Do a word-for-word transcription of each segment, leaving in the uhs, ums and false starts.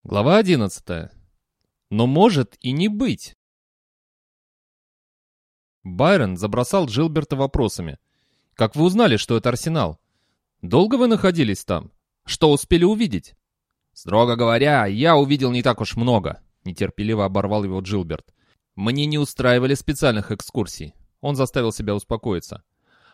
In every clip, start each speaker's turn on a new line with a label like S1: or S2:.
S1: Глава одиннадцатая. Но может и не быть. Байрон забросал Джилберта вопросами. «Как вы узнали, что это Арсенал? Долго вы находились там? Что успели увидеть?» «Строго говоря, я увидел не так уж много», — нетерпеливо оборвал его Джилберт. «Мне не устраивали специальных экскурсий». Он заставил себя успокоиться.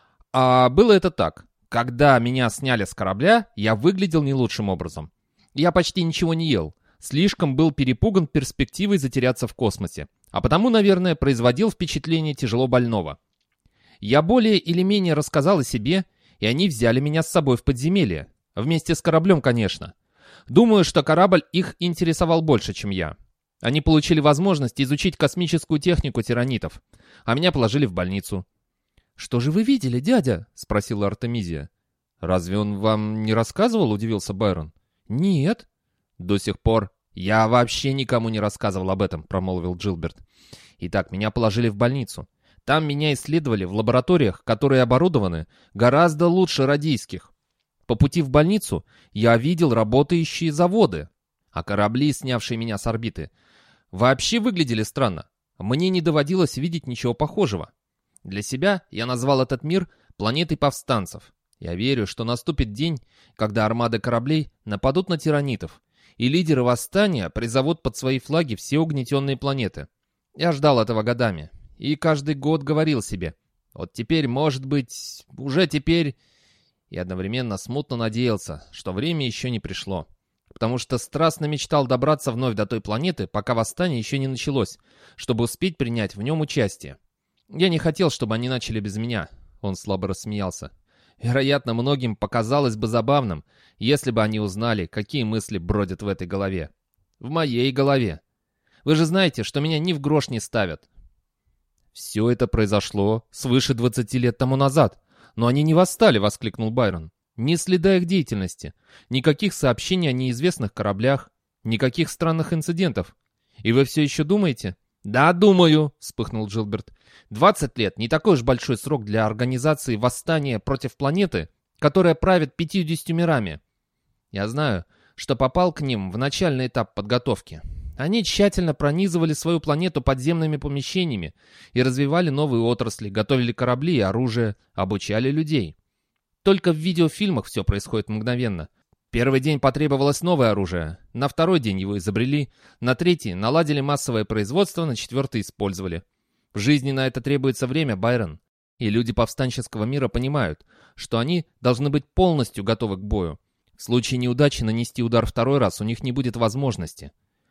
S1: «А было это так. Когда меня сняли с корабля, я выглядел не лучшим образом. Я почти ничего не ел. Слишком был перепуган перспективой затеряться в космосе, а потому, наверное, производил впечатление тяжело больного. Я более или менее рассказал о себе, и они взяли меня с собой в подземелье. Вместе с кораблем, конечно. Думаю, что корабль их интересовал больше, чем я. Они получили возможность изучить космическую технику тиранитов, а меня положили в больницу». «Что же вы видели, дядя?» — спросила Артемизия. «Разве он вам не рассказывал?» — удивился Байрон. «Нет». «До сих пор я вообще никому не рассказывал об этом», — промолвил Джилберт. «Итак, меня положили в больницу. Там меня исследовали в лабораториях, которые оборудованы гораздо лучше радийских. По пути в больницу я видел работающие заводы, а корабли, снявшие меня с орбиты, вообще выглядели странно. Мне не доводилось видеть ничего похожего. Для себя я назвал этот мир планетой повстанцев. Я верю, что наступит день, когда армады кораблей нападут на тиранитов, и лидеры восстания призовут под свои флаги все угнетенные планеты. Я ждал этого годами, и каждый год говорил себе: вот теперь, может быть, уже теперь... И одновременно смутно надеялся, что время еще не пришло. Потому что страстно мечтал добраться вновь до той планеты, пока восстание еще не началось, чтобы успеть принять в нем участие. Я не хотел, чтобы они начали без меня. Он слабо рассмеялся. Вероятно, многим показалось бы забавным, если бы они узнали, какие мысли бродят в этой голове. В моей голове. Вы же знаете, что меня ни в грош не ставят. «Все это произошло свыше двадцати лет тому назад. Но они не восстали», — воскликнул Байрон. «Ни следа их деятельности, никаких сообщений о неизвестных кораблях, никаких странных инцидентов. И вы все еще думаете?» «Да, думаю», — вспыхнул Джилберт. «Двадцать лет — не такой уж большой срок для организации восстания против планеты, которая правит пятьюдесятью мирами. Я знаю, что попал к ним в начальный этап подготовки. Они тщательно пронизывали свою планету подземными помещениями и развивали новые отрасли, готовили корабли и оружие, обучали людей. Только в видеофильмах все происходит мгновенно. Первый день потребовалось новое оружие, на второй день его изобрели, на третий наладили массовое производство, на четвертый использовали. В жизни на это требуется время, Байрон. И люди повстанческого мира понимают, что они должны быть полностью готовы к бою. В случае неудачи нанести удар второй раз у них не будет возможности.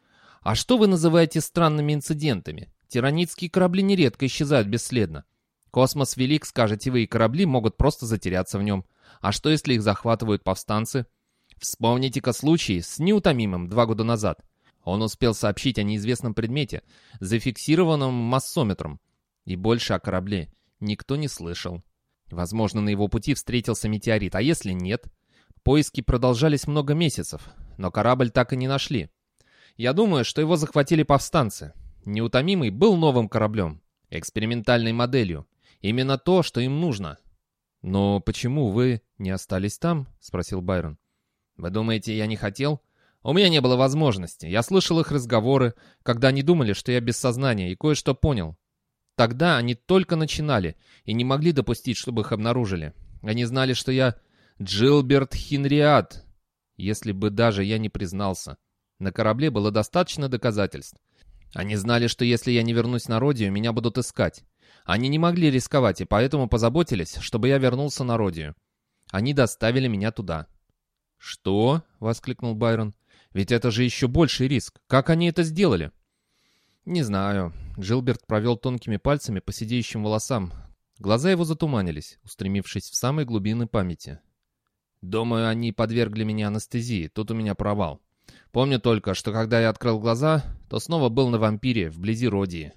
S1: А что вы называете странными инцидентами? Тиранитские корабли нередко исчезают бесследно. Космос велик, скажете вы, и корабли могут просто затеряться в нем. А что, если их захватывают повстанцы? Вспомните-ка случай с неутомимым два года назад. Он успел сообщить о неизвестном предмете, зафиксированном массометром. И больше о корабле никто не слышал. Возможно, на его пути встретился метеорит, а если нет? Поиски продолжались много месяцев, но корабль так и не нашли. Я думаю, что его захватили повстанцы. Неутомимый был новым кораблем, экспериментальной моделью. Именно то, что им нужно. «Но почему вы не остались там?» — спросил Байрон. «Вы думаете, я не хотел? У меня не было возможности. Я слышал их разговоры, когда они думали, что я без сознания, и кое-что понял. Тогда они только начинали и не могли допустить, чтобы их обнаружили. Они знали, что я Джилберт Хинриад, если бы даже я не признался. На корабле было достаточно доказательств. Они знали, что если я не вернусь на Родию, меня будут искать. Они не могли рисковать, и поэтому позаботились, чтобы я вернулся на Родию. Они доставили меня туда». «Что?» — воскликнул Байрон. «Ведь это же еще больший риск. Как они это сделали?» «Не знаю». Джилберт провел тонкими пальцами по сидеющим волосам. Глаза его затуманились, устремившись в самые глубины памяти. «Думаю, они подвергли меня анестезии. Тут у меня провал. Помню только, что когда я открыл глаза, то снова был на вампире, вблизи Родии».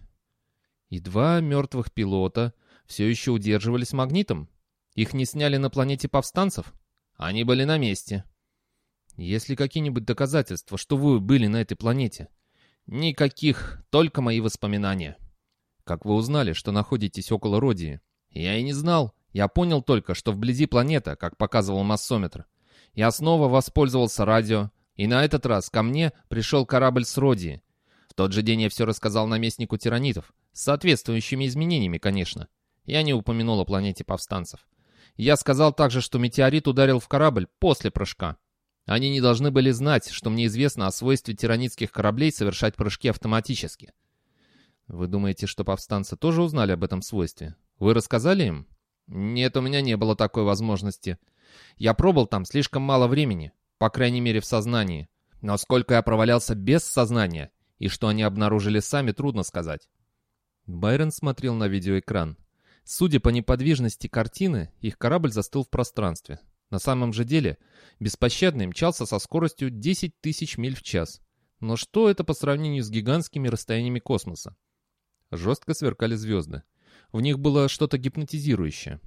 S1: «И два мертвых пилота все еще удерживались магнитом? Их не сняли на планете повстанцев?» «Они были на месте». «Есть ли какие-нибудь доказательства, что вы были на этой планете?» «Никаких, только мои воспоминания». «Как вы узнали, что находитесь около Родии?» «Я и не знал. Я понял только, что вблизи планета, как показывал массометр. Я снова воспользовался радио И на этот раз ко мне пришел корабль с Родии. В тот же день я все рассказал наместнику тиранитов, с соответствующими изменениями, конечно. Я не упомянул о планете повстанцев. Я сказал также, что метеорит ударил в корабль после прыжка. Они не должны были знать, что мне известно о свойстве тиранитских кораблей совершать прыжки автоматически. Вы думаете, что повстанцы тоже узнали об этом свойстве? Вы рассказали им? Нет, у меня не было такой возможности. Я пробыл там слишком мало времени, по крайней мере в сознании. Но сколько я провалялся без сознания, и что они обнаружили сами, трудно сказать. Байрон смотрел на видеоэкран. Судя по неподвижности картины, их корабль застыл в пространстве. На самом же деле, беспощадный мчался со скоростью десять тысяч миль в час. Но что это по сравнению с гигантскими расстояниями космоса? Жестко сверкали звезды. В них было что-то гипнотизирующее.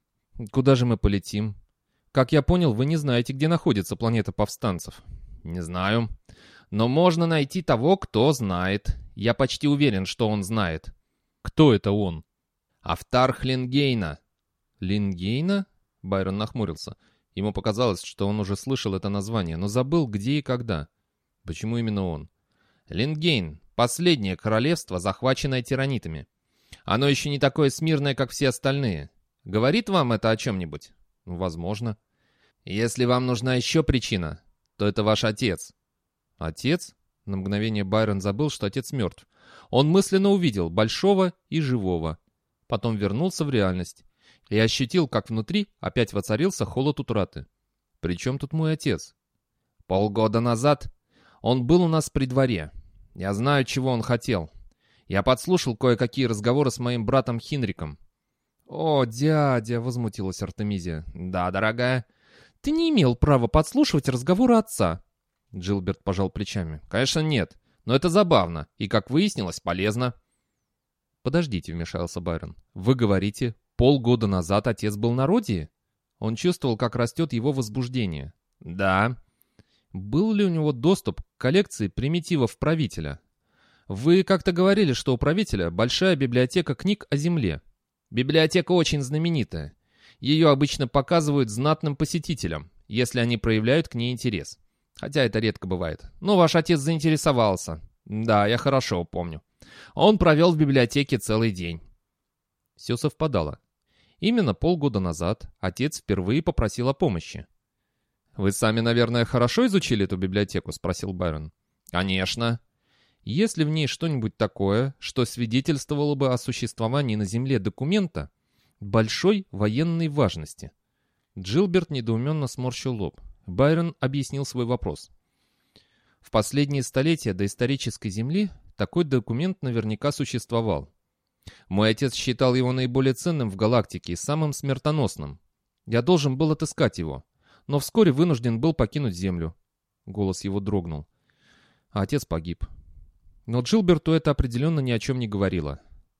S1: Куда же мы полетим? Как я понял, вы не знаете, где находится планета повстанцев. Не знаю. Но можно найти того, кто знает. Я почти уверен, что он знает. Кто это он? Автарх Лингейна. Лингейна? Байрон нахмурился. Ему показалось, что он уже слышал это название, но забыл, где и когда. Почему именно он? Лингейн. Последнее королевство, захваченное тиранитами. Оно еще не такое смирное, как все остальные. Говорит вам это о чем-нибудь? Возможно. Если вам нужна еще причина, то это ваш отец. Отец? На мгновение Байрон забыл, что отец мертв. Он мысленно увидел большого и живого. Потом вернулся в реальность и ощутил, как внутри опять воцарился холод утраты. «При чем тут мой отец?» «Полгода назад он был у нас при дворе. Я знаю, чего он хотел. Я подслушал кое-какие разговоры с моим братом Хинриком». «О, дядя!» — возмутилась Артемизия. «Да, дорогая. Ты не имел права подслушивать разговоры отца». Джилберт пожал плечами. «Конечно, нет. Но это забавно и, как выяснилось, полезно». «Подождите», — вмешался Байрон. «Вы говорите, полгода назад отец был на Родии?» Он чувствовал, как растет его возбуждение. «Да». «Был ли у него доступ к коллекции примитивов правителя?» «Вы как-то говорили, что у правителя большая библиотека книг о Земле». «Библиотека очень знаменитая. Ее обычно показывают знатным посетителям, если они проявляют к ней интерес. Хотя это редко бывает. Но ваш отец заинтересовался. Да, я хорошо помню. Он провел в библиотеке целый день». Все совпадало. Именно полгода назад отец впервые попросил о помощи. «Вы сами, наверное, хорошо изучили эту библиотеку?» — спросил Байрон. «Конечно. Есть ли в ней что-нибудь такое, что свидетельствовало бы о существовании на Земле документа большой военной важности?» Джилберт недоуменно сморщил лоб. Байрон объяснил свой вопрос. В последние столетия доисторической Земли такой документ наверняка существовал. Мой отец считал его наиболее ценным в галактике и самым смертоносным. Я должен был отыскать его, но вскоре вынужден был покинуть Землю. Голос его дрогнул. А отец погиб. Но Джилберту это определенно ни о чем не говорило.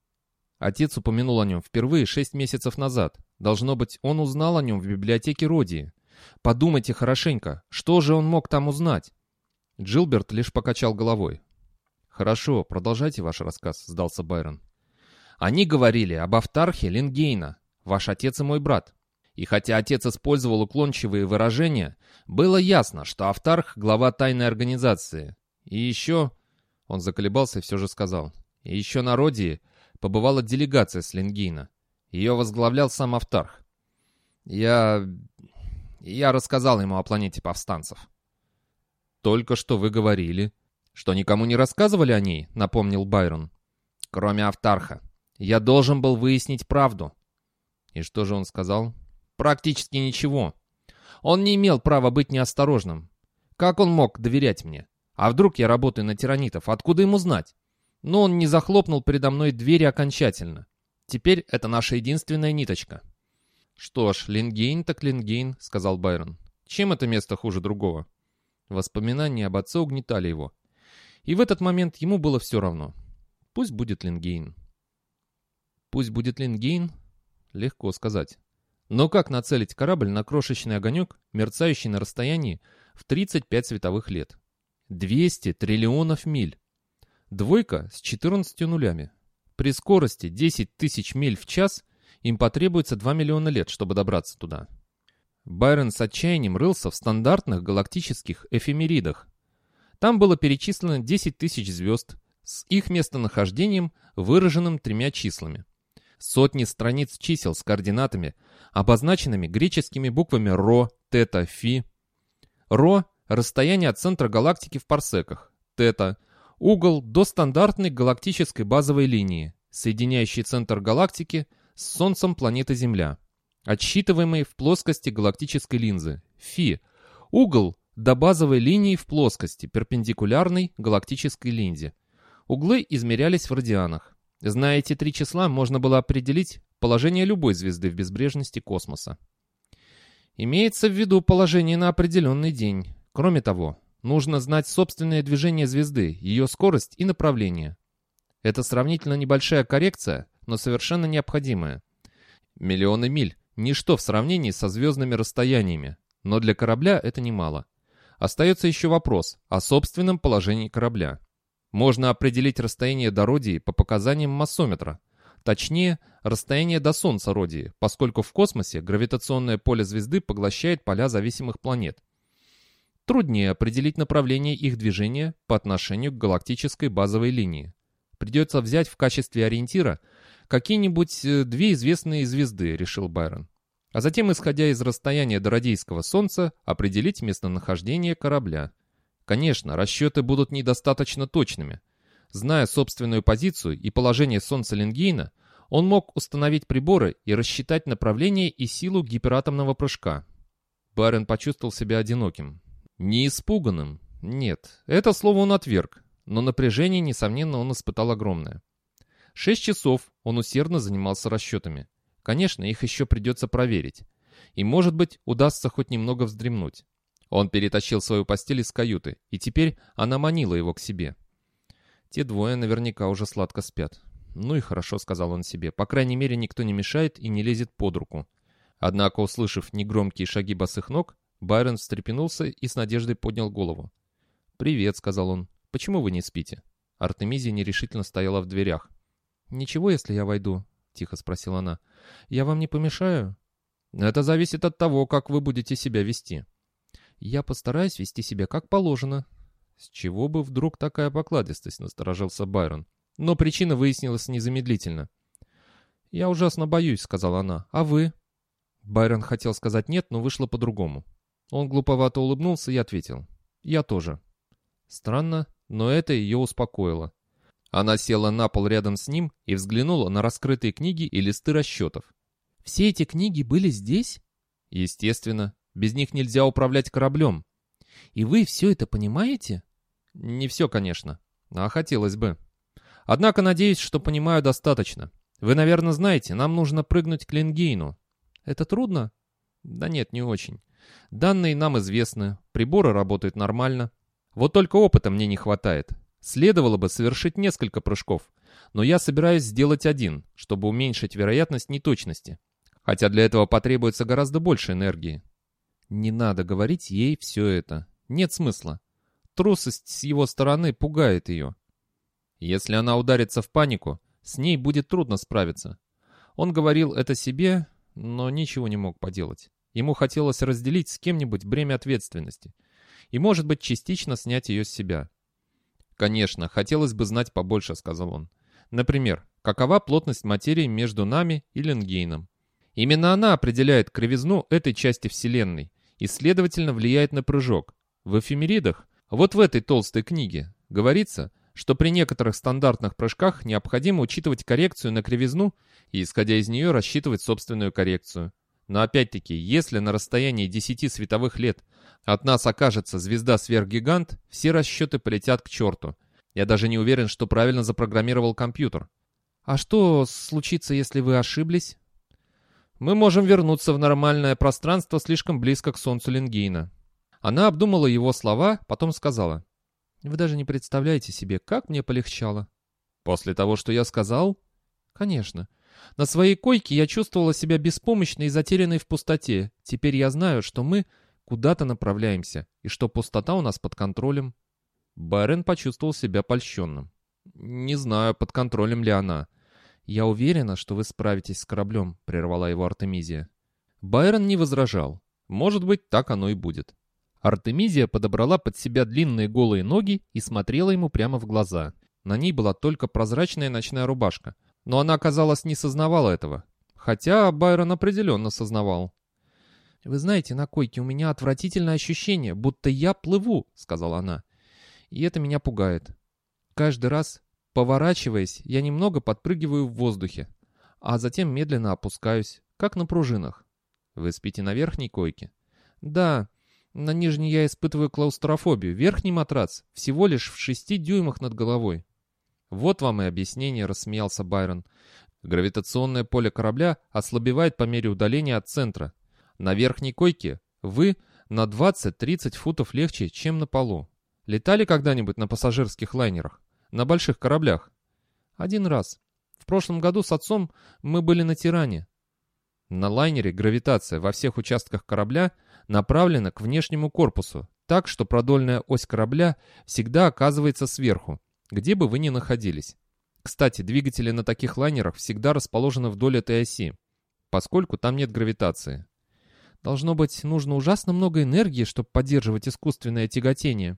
S1: Отец упомянул о нем впервые шесть месяцев назад. Должно быть, он узнал о нем в библиотеке Родии. Подумайте хорошенько, что же он мог там узнать? Джилберт лишь покачал головой. «Хорошо, продолжайте ваш рассказ», — сдался Байрон. «Они говорили об Автархе Лингейна, ваш отец и мой брат. И хотя отец использовал уклончивые выражения, было ясно, что Автарх — глава тайной организации. И еще...» Он заколебался и все же сказал. «И еще на Родии побывала делегация с Лингейна. Ее возглавлял сам Автарх. Я... я рассказал ему о планете повстанцев». «Только что вы говорили, что никому не рассказывали о ней», — напомнил Байрон. «Кроме Автарха. Я должен был выяснить правду». «И что же он сказал?» «Практически ничего. Он не имел права быть неосторожным. Как он мог доверять мне? А вдруг я работаю на тиранитов? Откуда ему знать? Но он не захлопнул передо мной двери окончательно. Теперь это наша единственная ниточка». «Что ж, Лингейн так Лингейн», — сказал Байрон. «Чем это место хуже другого?» Воспоминания об отце угнетали его. И в этот момент ему было все равно. Пусть будет Лингейн. Пусть будет Лингейн? Легко сказать. Но как нацелить корабль на крошечный огонек, мерцающий на расстоянии в тридцать пять световых лет? двести триллионов миль. Двойка с четырнадцатью нулями. При скорости десять тысяч миль в час им потребуется два миллиона лет, чтобы добраться туда. Байрон с отчаянием рылся в стандартных галактических эфемеридах. Там было перечислено десять тысяч звезд с их местонахождением, выраженным тремя числами. Сотни страниц чисел с координатами, обозначенными греческими буквами Ро, Тета, Фи. Ро – расстояние от центра галактики в парсеках. Тета – угол до стандартной галактической базовой линии, соединяющей центр галактики с Солнцем планеты Земля, отсчитываемый в плоскости галактической линзы. Фи – угол до базовой линии в плоскости, перпендикулярной галактической линзе. Углы измерялись в радианах. Зная эти три числа, можно было определить положение любой звезды в безбрежности космоса. Имеется в виду положение на определенный день. Кроме того, нужно знать собственное движение звезды, ее скорость и направление. Это сравнительно небольшая коррекция, но совершенно необходимая. Миллионы миль – ничто в сравнении со звездными расстояниями, но для корабля это немало. Остается еще вопрос о собственном положении корабля. Можно определить расстояние до Родии по показаниям массометра. Точнее, расстояние до Солнца Родии, поскольку в космосе гравитационное поле звезды поглощает поля зависимых планет. Труднее определить направление их движения по отношению к галактической базовой линии. Придется взять в качестве ориентира какие-нибудь две известные звезды, решил Байрон. А затем, исходя из расстояния до Родийского Солнца, определить местонахождение корабля. Конечно, расчеты будут недостаточно точными. Зная собственную позицию и положение Солнца Ленгейна, он мог установить приборы и рассчитать направление и силу гиператомного прыжка. Байрон почувствовал себя одиноким. Не испуганным. Нет, это слово он отверг, но напряжение, несомненно, он испытал огромное. Шесть часов он усердно занимался расчетами. Конечно, их еще придется проверить. И, может быть, удастся хоть немного вздремнуть. Он перетащил свою постель из каюты, и теперь она манила его к себе. Те двое наверняка уже сладко спят. «Ну и хорошо», — сказал он себе, — «по крайней мере, никто не мешает и не лезет под руку». Однако, услышав негромкие шаги босых ног, Байрон встрепенулся и с надеждой поднял голову. «Привет», — сказал он. «Почему вы не спите?» Артемизия нерешительно стояла в дверях. «Ничего, если я войду?» — тихо спросила она. «Я вам не помешаю?» «Это зависит от того, как вы будете себя вести». «Я постараюсь вести себя как положено». «С чего бы вдруг такая покладистость?» — насторожился Байрон. Но причина выяснилась незамедлительно. «Я ужасно боюсь», — сказала она. «А вы?» Байрон хотел сказать «нет», но вышло по-другому. Он глуповато улыбнулся и ответил. «Я тоже». Странно, но это ее успокоило. Она села на пол рядом с ним и взглянула на раскрытые книги и листы расчетов. «Все эти книги были здесь?» «Естественно. Без них нельзя управлять кораблем». «И вы все это понимаете?» «Не все, конечно. А хотелось бы. Однако надеюсь, что понимаю достаточно. Вы, наверное, знаете, нам нужно прыгнуть к Ленгейну». «Это трудно?» «Да нет, не очень. Данные нам известны, приборы работают нормально. Вот только опыта мне не хватает. Следовало бы совершить несколько прыжков, но я собираюсь сделать один, чтобы уменьшить вероятность неточности. Хотя для этого потребуется гораздо больше энергии». «Не надо говорить ей все это. Нет смысла. Трусость с его стороны пугает ее. Если она ударится в панику, с ней будет трудно справиться». Он говорил это себе, но ничего не мог поделать. Ему хотелось разделить с кем-нибудь бремя ответственности и, может быть, частично снять ее с себя. «Конечно, хотелось бы знать побольше», — сказал он. «Например, какова плотность материи между нами и Ленгейном? Именно она определяет кривизну этой части Вселенной и, следовательно, влияет на прыжок. В эфемеридах, вот в этой толстой книге, говорится, что при некоторых стандартных прыжках необходимо учитывать коррекцию на кривизну и, исходя из нее, рассчитывать собственную коррекцию. Но опять-таки, если на расстоянии десяти световых лет от нас окажется звезда-сверхгигант, все расчеты полетят к черту. Я даже не уверен, что правильно запрограммировал компьютер». «А что случится, если вы ошиблись?» «Мы можем вернуться в нормальное пространство слишком близко к Солнцу Ленгейна». Она обдумала его слова, потом сказала. «Вы даже не представляете себе, как мне полегчало». «После того, что я сказал?» «Конечно. На своей койке я чувствовала себя беспомощной и затерянной в пустоте. Теперь я знаю, что мы куда-то направляемся, и что пустота у нас под контролем». Байрон почувствовал себя польщенным. «Не знаю, под контролем ли она». «Я уверена, что вы справитесь с кораблем», — прервала его Артемизия. Байрон не возражал. Может быть, так оно и будет. Артемизия подобрала под себя длинные голые ноги и смотрела ему прямо в глаза. На ней была только прозрачная ночная рубашка. Но она, казалось, не сознавала этого. Хотя Байрон определенно сознавал. «Вы знаете, на койке у меня отвратительное ощущение, будто я плыву», — сказала она. «И это меня пугает. Каждый раз, поворачиваясь, я немного подпрыгиваю в воздухе, а затем медленно опускаюсь, как на пружинах». «Вы спите на верхней койке?» «Да. На нижней я испытываю клаустрофобию. Верхний матрац всего лишь в шести дюймах над головой». «Вот вам и объяснение», — рассмеялся Байрон. «Гравитационное поле корабля ослабевает по мере удаления от центра. На верхней койке вы на двадцать-тридцать футов легче, чем на полу. Летали когда-нибудь на пассажирских лайнерах? На больших кораблях?» «Один раз. В прошлом году с отцом мы были на Тиране». На лайнере гравитация во всех участках корабля направлена к внешнему корпусу, так что продольная ось корабля всегда оказывается сверху, где бы вы ни находились. Кстати, двигатели на таких лайнерах всегда расположены вдоль этой оси, поскольку там нет гравитации. Должно быть, нужно ужасно много энергии, чтобы поддерживать искусственное тяготение.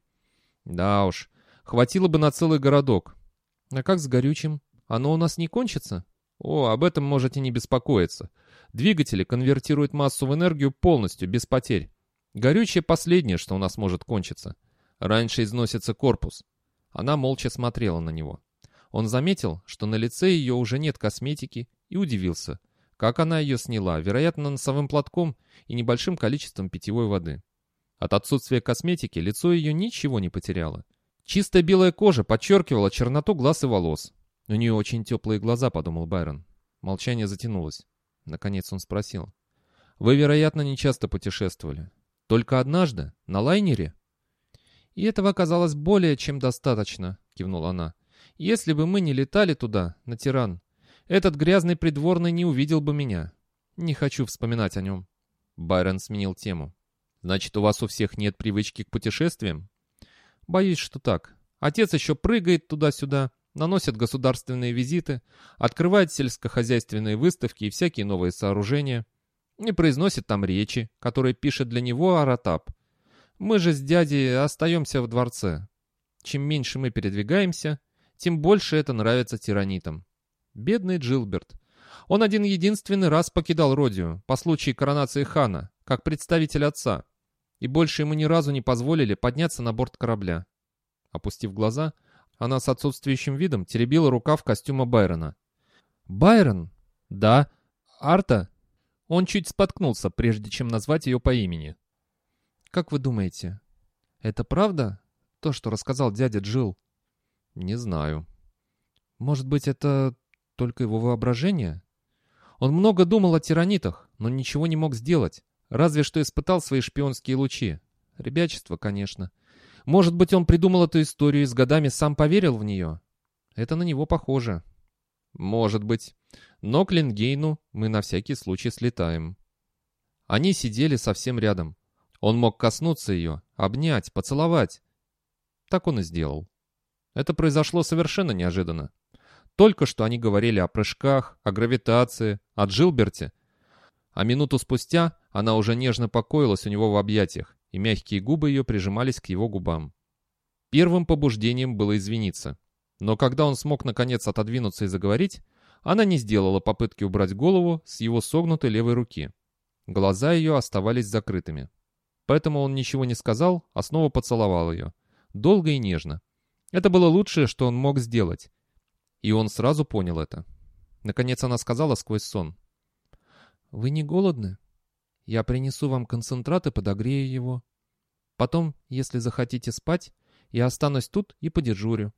S1: Да уж, хватило бы на целый городок. А как с горючим? Оно у нас не кончится? О, об этом можете не беспокоиться. Двигатели конвертируют массу в энергию полностью, без потерь. Горючее последнее, что у нас может кончиться. Раньше износится корпус. Она молча смотрела на него. Он заметил, что на лице ее уже нет косметики, и удивился, как она ее сняла, вероятно, носовым платком и небольшим количеством питьевой воды. От отсутствия косметики лицо ее ничего не потеряло. Чистая белая кожа подчеркивала черноту глаз и волос. «У нее очень теплые глаза», — подумал Байрон. Молчание затянулось. Наконец он спросил. «Вы, вероятно, не часто путешествовали. Только однажды? На лайнере?» «И этого оказалось более чем достаточно», — кивнула она. «Если бы мы не летали туда, на Тиран, этот грязный придворный не увидел бы меня. Не хочу вспоминать о нем». Байрон сменил тему. «Значит, у вас у всех нет привычки к путешествиям?» «Боюсь, что так. Отец еще прыгает туда-сюда, наносит государственные визиты, открывает сельскохозяйственные выставки и всякие новые сооружения, и произносит там речи, которые пишет для него Аратап. Мы же с дядей остаемся в дворце. Чем меньше мы передвигаемся, тем больше это нравится тиранитам. Бедный Джилберт. Он один-единственный раз покидал Родию по случаю коронации хана, как представитель отца, и больше ему ни разу не позволили подняться на борт корабля». Опустив глаза, она с отсутствующим видом теребила рукав костюма Байрона. «Байрон?» «Да. Арта?» Он чуть споткнулся, прежде чем назвать ее по имени. «Как вы думаете, это правда, то, что рассказал дядя Джилл?» «Не знаю». «Может быть, это только его воображение? Он много думал о тиранитах, но ничего не мог сделать, разве что испытал свои шпионские лучи. Ребячество, конечно. Может быть, он придумал эту историю и с годами сам поверил в нее? Это на него похоже». «Может быть. Но к Ленгейну мы на всякий случай слетаем». Они сидели совсем рядом. Он мог коснуться ее, обнять, поцеловать. Так он и сделал. Это произошло совершенно неожиданно. Только что они говорили о прыжках, о гравитации, о Джилберте. А минуту спустя она уже нежно покоилась у него в объятиях, и мягкие губы ее прижимались к его губам. Первым побуждением было извиниться. Но когда он смог наконец отодвинуться и заговорить, она не сделала попытки убрать голову с его согнутой левой руки. Глаза ее оставались закрытыми. Поэтому он ничего не сказал, а снова поцеловал ее. Долго и нежно. Это было лучшее, что он мог сделать. И он сразу понял это. Наконец она сказала сквозь сон. «Вы не голодны? Я принесу вам концентрат и подогрею его. Потом, если захотите спать, я останусь тут и подежурю.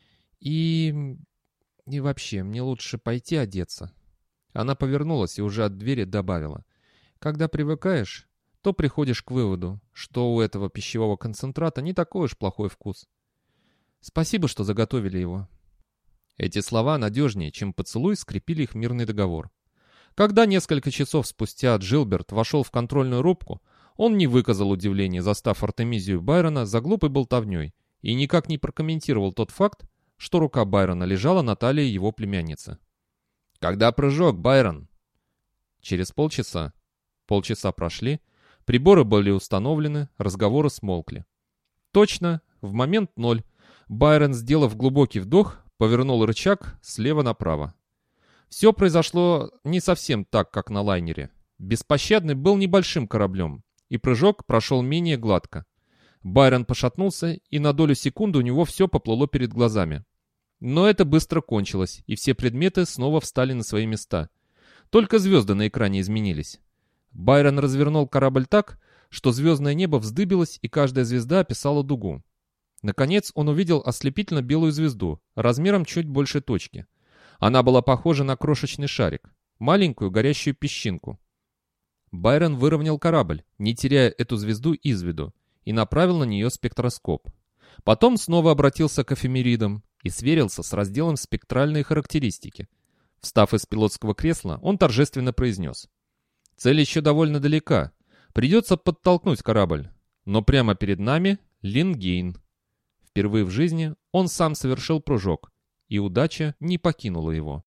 S1: И... и вообще, мне лучше пойти одеться». Она повернулась и уже от двери добавила. «Когда привыкаешь, то приходишь к выводу, что у этого пищевого концентрата не такой уж плохой вкус. Спасибо, что заготовили его». Эти слова надежнее, чем поцелуй, скрепили их мирный договор. Когда несколько часов спустя Джилберт вошел в контрольную рубку, он не выказал удивления, застав Артемизию Байрона за глупой болтовней, и никак не прокомментировал тот факт, что рука Байрона лежала на талии его племянницы. «Когда прыжок, Байрон?» Через полчаса, полчаса прошли, Приборы были установлены, разговоры смолкли. Точно, в момент ноль, Байрон, сделав глубокий вдох, повернул рычаг слева направо. Все произошло не совсем так, как на лайнере. Беспощадный был небольшим кораблем, и прыжок прошел менее гладко. Байрон пошатнулся, и на долю секунды у него все поплыло перед глазами. Но это быстро кончилось, и все предметы снова встали на свои места. Только звезды на экране изменились. Байрон развернул корабль так, что звездное небо вздыбилось, и каждая звезда описала дугу. Наконец он увидел ослепительно белую звезду, размером чуть больше точки. Она была похожа на крошечный шарик, маленькую горящую песчинку. Байрон выровнял корабль, не теряя эту звезду из виду, и направил на нее спектроскоп. Потом снова обратился к эфемеридам и сверился с разделом «Спектральные характеристики». Встав из пилотского кресла, он торжественно произнес: «Цель еще довольно далека. Придется подтолкнуть корабль. Но прямо перед нами Лингейн». Впервые в жизни он сам совершил прыжок, и удача не покинула его.